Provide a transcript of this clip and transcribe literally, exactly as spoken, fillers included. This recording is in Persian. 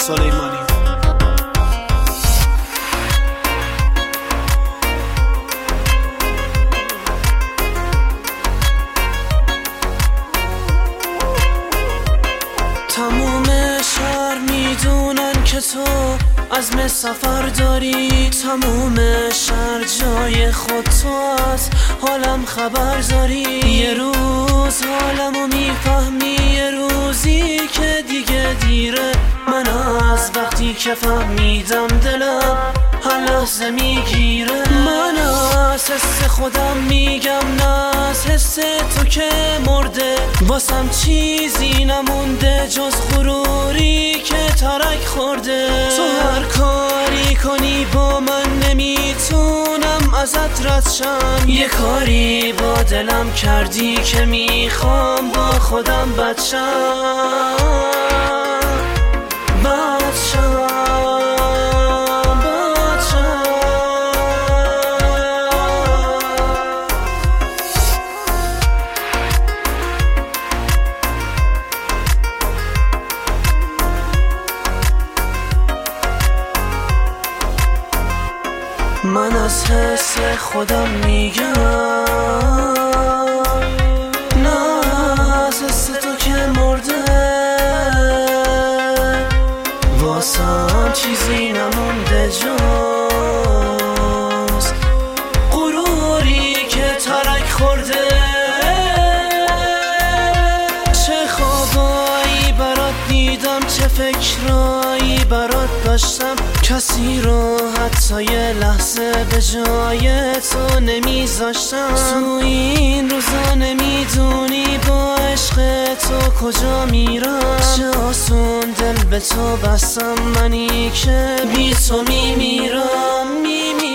سلیمانی. تموم شهر میدونن که تو عزم سفر داری، تموم شهر جای خود تو از حالم خبر داری. یه روز حالمو میفهمی، یه روزی که دیگه دیره. من از وقتی که فهمیدم دلم هر لحظه میگیره. من از حس خودم میگم نه از حس تو که مرده. واسم چیزی نمونده جز غروری که ترک خورده. تو هر کاری کنی با من نمیتونم ازت رد شم. یه کاری با دلم کردی که میخوام با خودم بد شم، بد شم. من از حس خودم میگم نه از حس تو که مرده. واسم چیزی نمونده جز غروری که ترک خورده. چه خوابایی برات دیدم، چه فکرایی برات داشتم. کسی رو حتی یه لحظه به جای تو نمیذاشتم. تو این روزا نمیدونی با عشق تو کجا میرم. چه آسون دل به تو بستم منی که بی تو میمیرم، میمیرم.